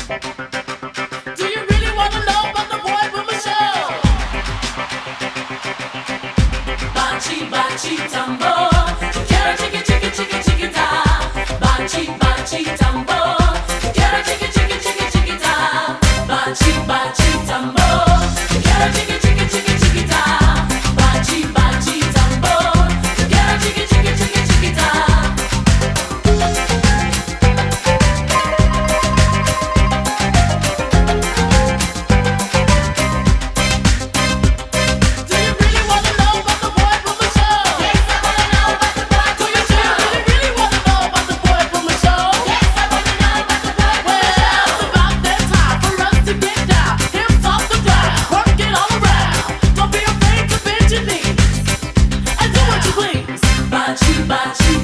Do you really wanna know about the boy with Michelle? Bachi, bachi, tambo. Quiero chiqui, chiqui, chiqui, chiquita. Bachi, bachi, tambo. Quiero chiqui, chiqui, chiqui, chiquita. Bachi, bachi, tambo. Quiero chiqui, chiqui, chiqui, chiquita. Bachi, bachi, tambo. Quiero chiqui, chiqui, chiqui, chiquita. Do you really wanna know about the boy from Michelle? Yes, I wanna know about the boy from Michelle. Do you really wanna know about the boy from Michelle? Yes, I wanna know about the boy from Michelle. Well, it's about that time for us to get down. Hips off the ground, work it all around. Don't be afraid to bend your knees and do what you please. Bachi, bachi,